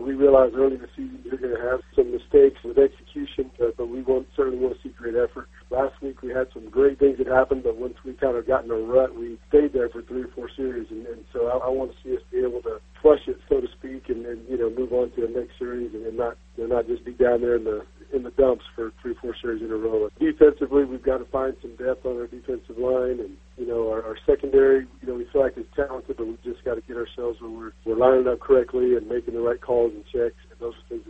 we realize early in the season you're going to have some mistakes with execution, but we certainly want to see great effort. Last week we had some great things that happened, but once we kind of got in a rut, we stayed there for 3 or 4 series, and so I want to see us be able to flush it, so to speak, and move on to the next series, and not just be down there in the dumps for 3 or 4 series in a row. Defensively, we've got to find some depth on our defensive line, and our secondary, we feel like it's talented, but we've just got to get ourselves where we're lining up correctly and making the right calls and checks, and those are things